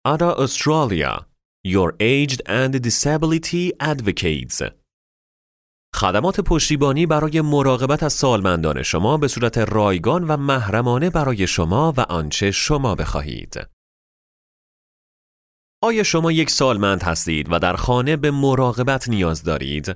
ADA Australia, your aged and disability advocates. خدمات پشتیبانی برای مراقبت از سالمندان شما به صورت رایگان و محرمانه برای شما و آنچه شما بخواهید. آیا شما یک سالمند هستید و در خانه به مراقبت نیاز دارید؟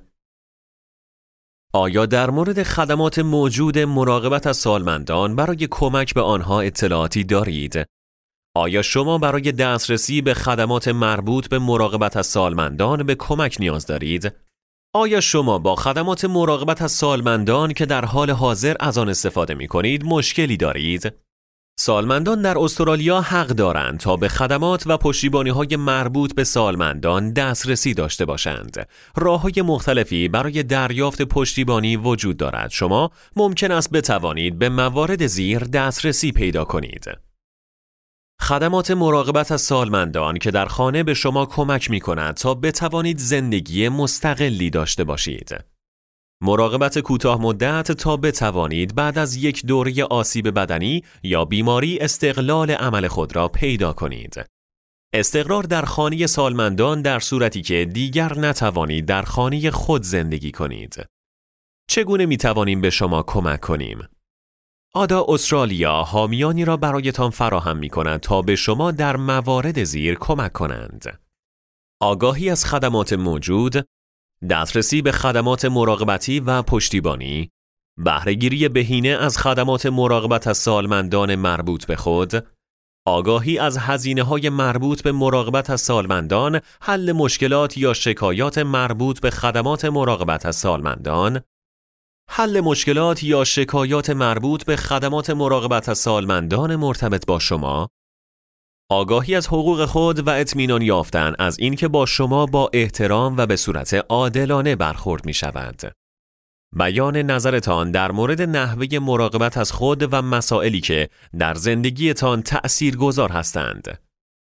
آیا در مورد خدمات موجود مراقبت از سالمندان برای کمک به آنها اطلاعاتی دارید؟ آیا شما برای دسترسی به خدمات مربوط به مراقبت از سالمندان به کمک نیاز دارید؟ آیا شما با خدمات مراقبت از سالمندان که در حال حاضر از آن استفاده می کنید مشکلی دارید؟ سالمندان در استرالیا حق دارند تا به خدمات و پشتیبانی‌های مربوط به سالمندان دسترسی داشته باشند. راه‌های مختلفی برای دریافت پشتیبانی وجود دارد. شما ممکن است بتوانید به موارد زیر دسترسی پیدا کنید. خدمات مراقبت از سالمندان که در خانه به شما کمک می‌کند تا بتوانید زندگی مستقلی داشته باشید. مراقبت کوتاه مدت تا بتوانید بعد از یک دوره آسیب بدنی یا بیماری استقلال عمل خود را پیدا کنید. استقرار در خانه سالمندان در صورتی که دیگر نتوانید در خانه خود زندگی کنید. چگونه می توانیم به شما کمک کنیم؟ آدا استرالیا حامیانی را برایتان فراهم می کند تا به شما در موارد زیر کمک کنند. آگاهی از خدمات موجود، دسترسی به خدمات مراقبتی و پشتیبانی، بهره‌گیری بهینه از خدمات مراقبت از سالمندان مربوط به خود، آگاهی از هزینه‌های مربوط به مراقبت از سالمندان، حل مشکلات یا شکایات مربوط به خدمات مراقبت از سالمندان، حل مشکلات یا شکایات مربوط به خدمات مراقبت از سالمندان مرتبط با شما، آگاهی از حقوق خود و اطمینان یافتن از اینکه با شما با احترام و به صورت عادلانه برخورد می شود. بیان نظرتان در مورد نحوه مراقبت از خود و مسائلی که در زندگیتان تأثیرگذار هستند.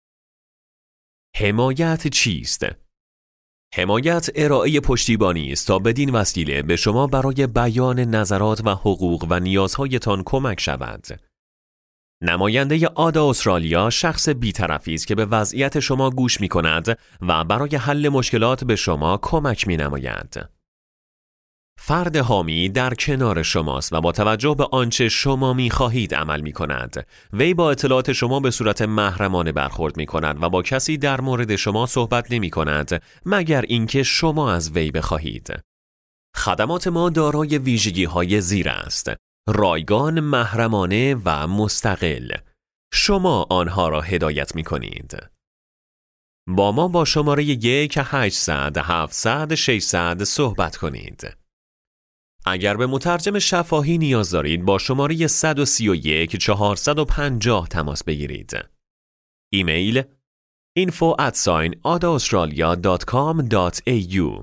حمایت چیست؟ حمایت ارائه پشتیبانی است تا بدین وسیله به شما برای بیان نظرات و حقوق و نیازهایتان کمک شود. نماینده آدا استرالیا شخص بی‌طرفی است که به وضعیت شما گوش می کند و برای حل مشکلات به شما کمک می نماید. فرد حامی در کنار شماست و با توجه به آنچه شما می خواهید عمل می کند. وی با اطلاعات شما به صورت محرمانه برخورد می کند و با کسی در مورد شما صحبت نمی کند مگر اینکه شما از وی بخواهید. خدمات ما دارای ویژگی‌های زیر است: رایگان، محرمانه و مستقل. شما آنها را هدایت می کنید. با ما با شماره 1-800-700-600 صحبت کنید. اگر به مترجم شفاهی نیاز دارید با شماره 131-450 تماس بگیرید. ایمیل info@adaaustralia.com.au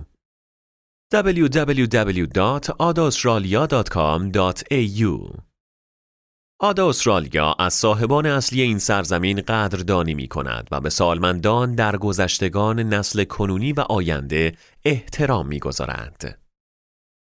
www.adaaustralia.com.au آدا استرالیا از صاحبان اصلی این سرزمین قدردانی می کند و به سالمندان در گذشتگان نسل کنونی و آینده احترام می گذارد.